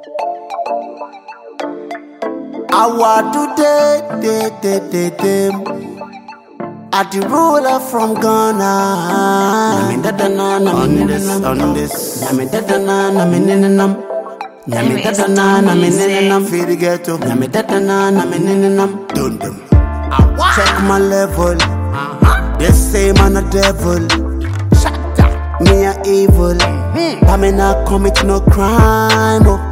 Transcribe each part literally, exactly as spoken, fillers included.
I want to day, day, day, day, day. I the ruler from Ghana. Nami dada na, nami this, on this. Nami dada na, nami ninenam. Nami dada na, nami ninenam. Feel the ghetto. Nami dada na, nami ninenam. Dun dun. Check my level. They say man a devil. Me a evil. But me not commit no crime. Oh.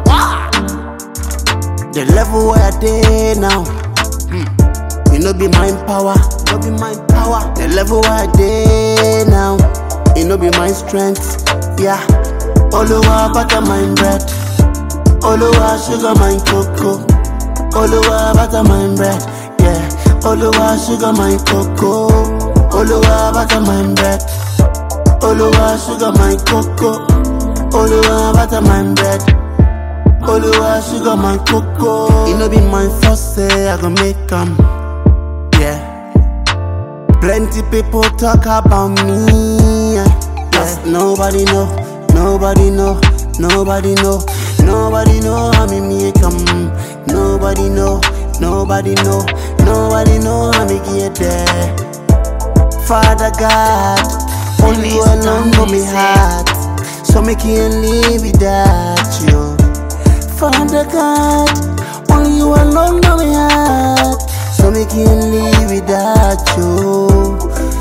The level where I dey now, mm. You know be mind power, no be mind power. The level where I dey now, you know be my strength, yeah. Oluwa butter my bread, Oluwa sugar my cocoa, Oluwa butter my bread, yeah. Oluwa sugar my cocoa, Oluwa butter my bread, Oluwa sugar my cocoa, Oluwa butter my bread. Oluwa sugar my cocoa. It no be my first say I gon' make 'em, yeah. Plenty people talk about me, yeah. Yes, nobody know, nobody know, nobody know, nobody know how me make 'em. Nobody know, nobody know, nobody know how me get there. Father God, only you alone know me heart, so me can't live without you. Father God, only you alone know me heart, so me can't live without you.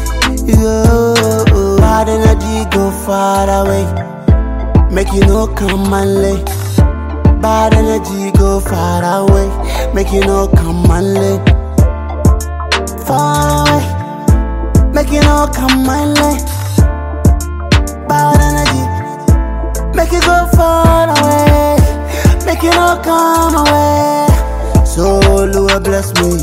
Yo, bad energy go far away, make you no come and lay. Bad energy go far away, make you no come and lay. Far away, make you no come and lay. Bad energy, make you go far away, make you not come away. So Lord bless me.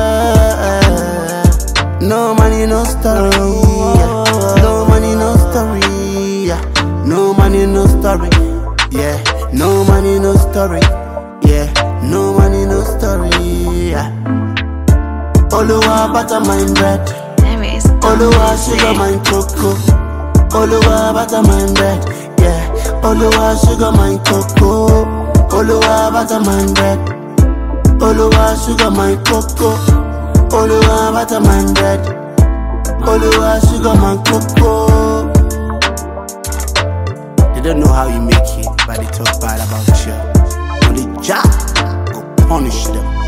No money, no story. No money, no story. No money, no story. Yeah. No money, no story. Yeah. No money, no story. Yeah. Oluwa butter my bread. Oluwa sugar my cocoa. Oluwa butter my bread. Yeah. Oluwa sugar my cocoa. Oluwa butter my bread, Oluwa sugar my cocoa, Oluwa butter my bread, Oluwa sugar my cocoa. They don't know how you make it, but they talk bad about you. Only Jah go punish them.